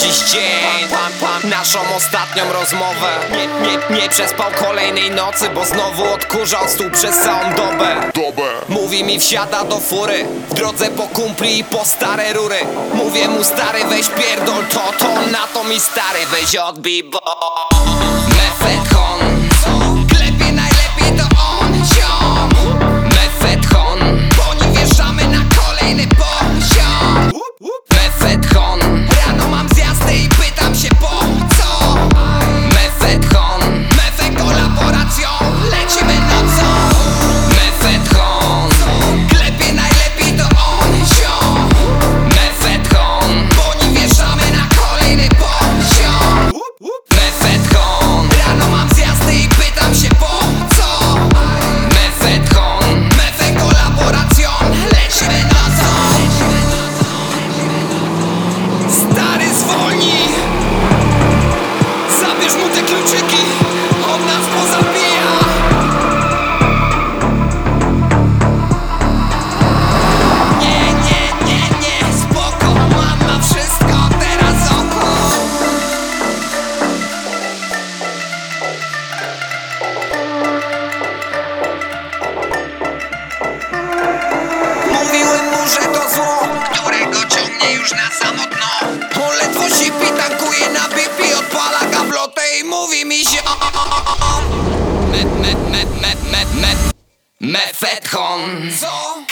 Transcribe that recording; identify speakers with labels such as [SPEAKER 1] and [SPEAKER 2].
[SPEAKER 1] dziś dzień, naszą ostatnią rozmowę. Nie przespał kolejnej nocy, bo znowu odkurzał stół przez całą dobę. Mówi mi wsiada do fury, w drodze po kumpli i po stare rury. Mówię mu stary weź pierdol to na to mi stary weź odbij, bo Method Hon klepie najlepiej to on ziom. Method Hon, bo nie wjeżdżamy na kolejny poziom. Method Hon, rano mam zjazdy i pytam się po co. Method Hon, Method kolaboracją, lecimy nocą. Method Hon, klepie najlepiej to on ziom. Method Hon, bo nie wjeżdżamy na kolejny poziom. Method Hon, rano mam zjazdy i pytam się po co. Method Hon, Method kolaboracją, lecimy nocą. Stary zwolnij, zabierz mu te kluczyki, on nas pozabija. Nie, spoko, mam na wszystko teraz oko. Mówiłem mu, że to zło, którego ciągnie już na samo dno. On ledwo sipi, tankuje na BP, odpala gablotę i mówi mi się Method Hon. Co?